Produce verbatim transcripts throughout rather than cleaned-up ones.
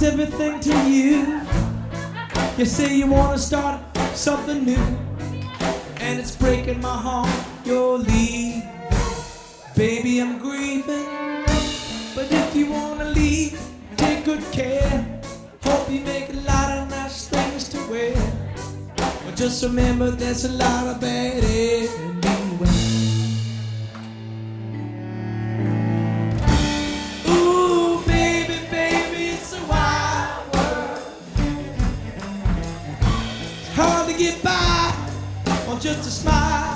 means everything to you. You say you wanna start something new, and it's breaking my heart you're leaving. Baby, I'm grieving, but if you wanna leave, take good care. Hope you make a lot of nice things to wear, but just remember there's a lot of bad anyway. Ooh, baby, baby, it's a wild world. It's hard to get by on just a smile.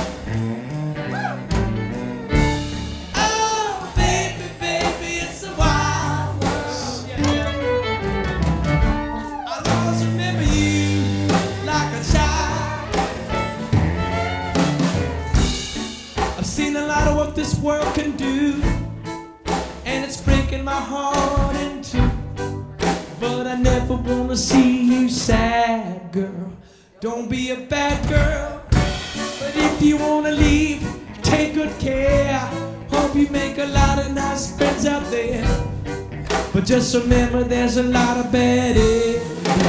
Seen a lot of what this world can do, and it's breaking my heart in two. But I never wanna see you sad, girl. Don't be a bad girl. But if you wanna leave, take good care. Hope you make a lot of nice friends out there, but just remember there's a lot of bad eggs.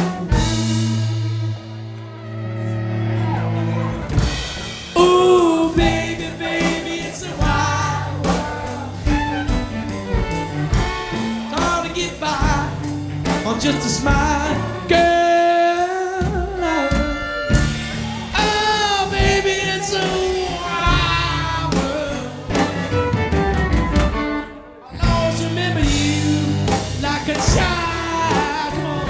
On just a smile, girl. Oh, baby, it's a wild world. I'll always remember you like a child. Come on.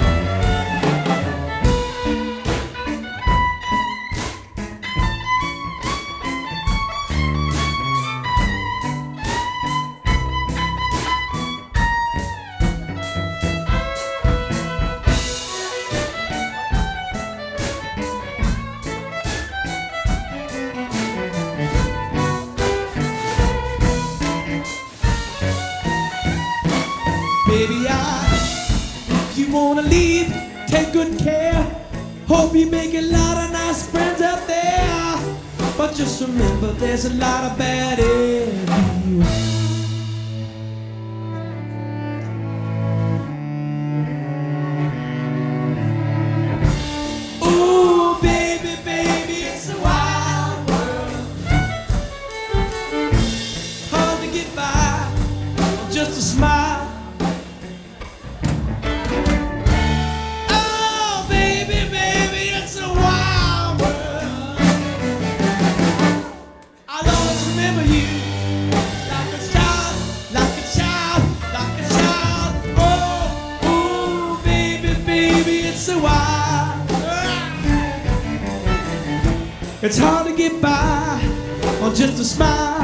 Baby, I, if you wanna leave, take good care. Hope you make a lot of nice friends out there, but just remember there's a lot of bad in you. Ooh, baby, baby, it's a wild world. Hard to get by on just a smile. It's hard to get by on just a smile.